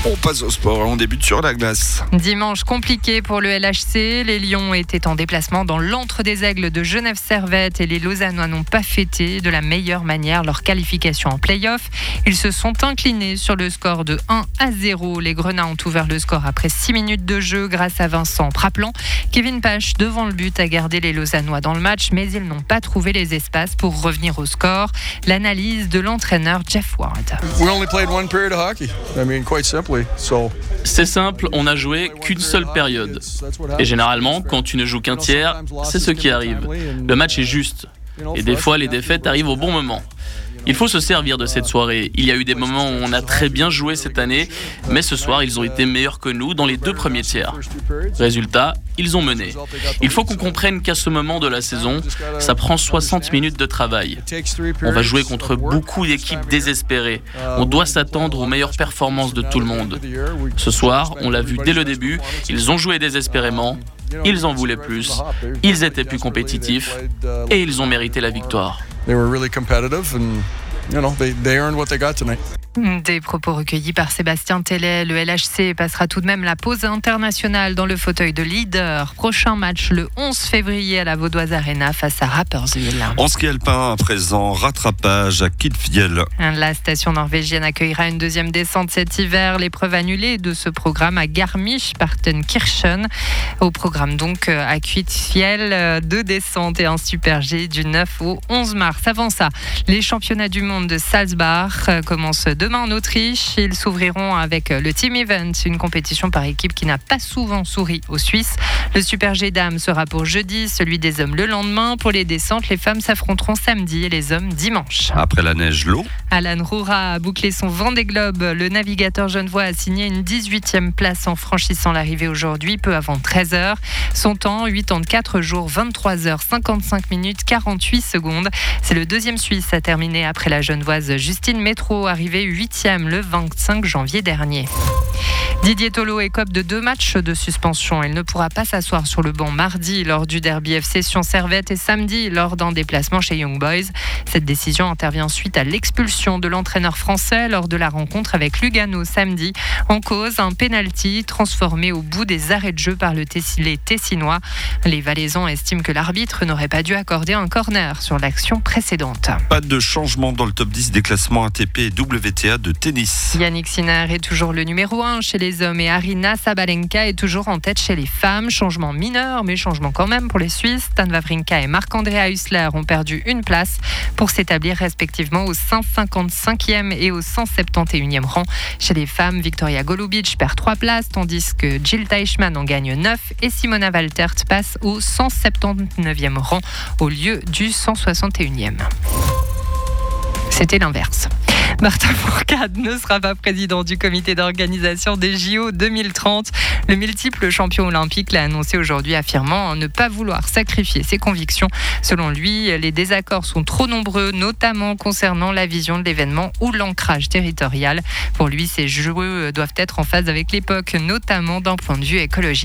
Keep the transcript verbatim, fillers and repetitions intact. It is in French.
On passe au sport, on débute sur la glace. Dimanche compliqué pour le L H C. Les Lions étaient en déplacement dans l'antre des Aigles de Genève-Servette et les Lausannois n'ont pas fêté de la meilleure manière leur qualification en play-off. Ils se sont inclinés sur le score de un à zéro. Les Grenats ont ouvert le score après six minutes de jeu grâce à Vincent Praplan. Kevin Pache devant le but a gardé les Lausannois dans le match, mais ils n'ont pas trouvé les espaces pour revenir au score. L'analyse de l'entraîneur Jeff Ward. We only played one period of hockey. I mean, quite simply. So. C'est simple, on n'a joué qu'une seule période. Et généralement, quand tu ne joues qu'un tiers, c'est ce qui arrive. Le match est juste. Et des fois, les défaites arrivent au bon moment. Il faut se servir de cette soirée. Il y a eu des moments où on a très bien joué cette année, mais ce soir, ils ont été meilleurs que nous dans les deux premiers tiers. Résultat, ils ont mené. Il faut qu'on comprenne qu'à ce moment de la saison, ça prend soixante minutes de travail. On va jouer contre beaucoup d'équipes désespérées. On doit s'attendre aux meilleures performances de tout le monde. Ce soir, on l'a vu dès le début, ils ont joué désespérément. Ils en voulaient plus, ils étaient plus compétitifs et ils ont mérité la victoire. They were really competitive and, you know, they, they earned what they got tonight. Des propos recueillis par Sébastien Tellet. Le L H C passera tout de même la pause internationale dans le fauteuil de leader. Prochain match le onze février à la Vaudoise Arena face à Rapperswil. En ski alpin, à présent, rattrapage à Kilfjell. La station norvégienne accueillera une deuxième descente cet hiver. L'épreuve annulée de ce programme à Garmisch-Partenkirchen. Au programme donc à Kilfjell, deux descentes et un super G du neuf au onze mars. Avant ça, les championnats du monde de Salzburg commencent demain en Autriche. Ils s'ouvriront avec le Team Event, une compétition par équipe qui n'a pas souvent souri aux Suisses. Le Super G Dames sera pour jeudi, celui des hommes le lendemain. Pour les descentes, les femmes s'affronteront samedi et les hommes dimanche. Après la neige, l'eau. Alan Roura a bouclé son Vendée Globe. Le navigateur genevois a signé une dix-huitième place en franchissant l'arrivée aujourd'hui, peu avant treize heures. Son temps, quatre-vingt-quatre jours, vingt-trois heures, cinquante-cinq minutes, quarante-huit secondes. C'est le deuxième Suisse à terminer après la genevoise Justine Métro, arrivée huitième le vingt-cinq janvier dernier. Didier Tolo écope de deux matchs de suspension. Il ne pourra pas s'asseoir sur le banc mardi lors du derby F C Sion-Servette et samedi lors d'un déplacement chez Young Boys. Cette décision intervient suite à l'expulsion de l'entraîneur français lors de la rencontre avec Lugano samedi. En cause, un pénalty transformé au bout des arrêts de jeu par le Tessi- les Tessinois. Les Valaisans estiment que l'arbitre n'aurait pas dû accorder un corner sur l'action précédente. Pas de changement dans le top dix des classements A T P et W T A de tennis. Yannick Sinner est toujours le numéro un chez les hommes et Arina Sabalenka est toujours en tête chez les femmes. Changement mineur, mais changement quand même pour les Suisses. Stan Wawrinka et Marc-Andrea Hussler ont perdu une place pour s'établir respectivement au cent cinquante-cinquième et au cent soixante-et-unième rang. Chez les femmes, Victoria Golubic perd trois places, tandis que Jill Teichmann en gagne neuf et Simona Waltert passe au cent soixante-dix-neuvième rang au lieu du cent soixante-et-unième. C'était l'inverse. Martin Fourcade ne sera pas président du comité d'organisation des J O deux mille trente. Le multiple champion olympique l'a annoncé aujourd'hui, affirmant ne pas vouloir sacrifier ses convictions. Selon lui, les désaccords sont trop nombreux, notamment concernant la vision de l'événement ou l'ancrage territorial. Pour lui, ces Jeux doivent être en phase avec l'époque, notamment d'un point de vue écologique.